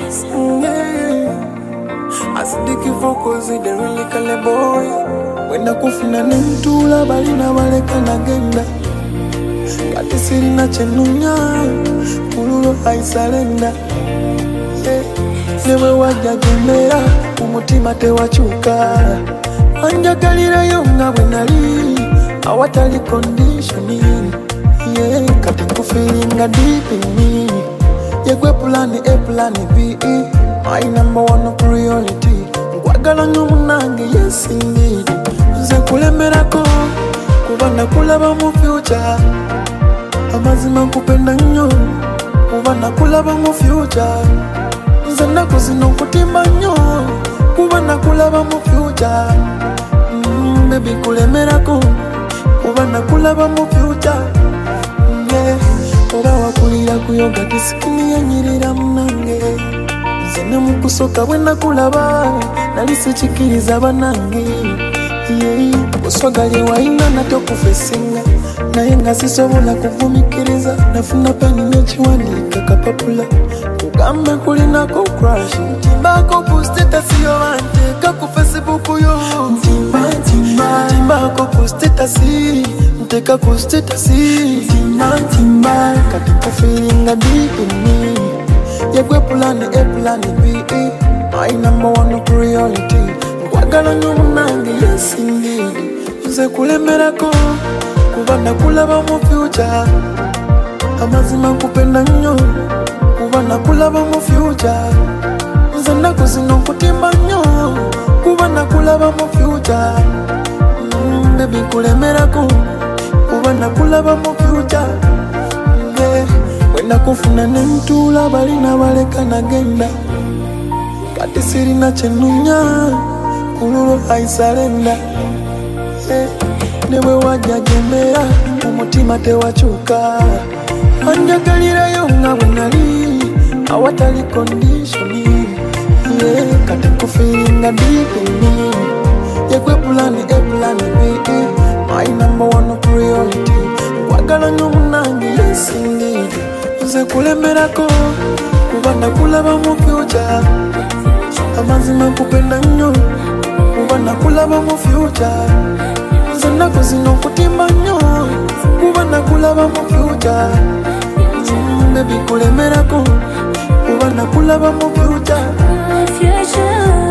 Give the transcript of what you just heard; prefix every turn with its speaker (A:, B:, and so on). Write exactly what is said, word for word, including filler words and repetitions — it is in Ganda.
A: Asidiki fokozi de really kale boy. Wenda kufina ni mtula bali na waleka na genda. Kati siri na chenunya Kululu haisalenda. Yeah. Newe wajagemera umutima te wachuka. Anjagalira yonga wenali awatali conditioning. Yeah. Kati kufilinga deep in me. Yegwe plani A plani B. My number one priority. Ngwagala nyumunange yes indeed. Nze kulemerako kubana kulaba mu future. Amazima kupenda nnyo kubana kulaba mu future. Nze nako zino kutimba nnyo kubana kulaba mu future. Mm, baby kulemerako kubana kulaba mu future. Yeah. Oba wakulira kuyoga disikini yanyirira munange. Zene mukusoka wena kulaba nalisi chikiriza banange. Yeah. Oswagali waina nato kufesinga na yenga sisobola kuvumikiriza nafuna peni nechiwandika kapapula kugamba kulinako crush timbako kusteta siyo wante ku Facebook yo timba timba timbako kusteta si nteka kusteta si timba timba kati kufilinga deep in me yegwe plani A plani B. My number one priority. Ngwagala nyumunange yes indeed. Nze kulemerako kubana kulaba mu future. Amazima kupenda nnyo kubana kulaba mu future. Nze nako zino kutimba nnyo kubana kulaba mu future. Mm, baby kulemerako kubana kulaba mu future. Yeah. Wenda kufuna ne mtula bali na waleka na genda. Kati siri na chenunya Kululu haisalenda. Yeah. Newe wajagemera umutima te wachuka. Anjagalira yonga wenali awatali conditioning. Yeah. Kati kufilinga deep in me. Yegwe plani A plani B. My number one priority. Wagala nyumunange yes indeed. Nze kulemerako kubana kulaba mu future. Amazima kupenda nnyo kubana kulaba mu future. Nze nako zino kutimba nnyo kubana kulaba mu future. Mm, baby kulemerako kubana kulaba mu future.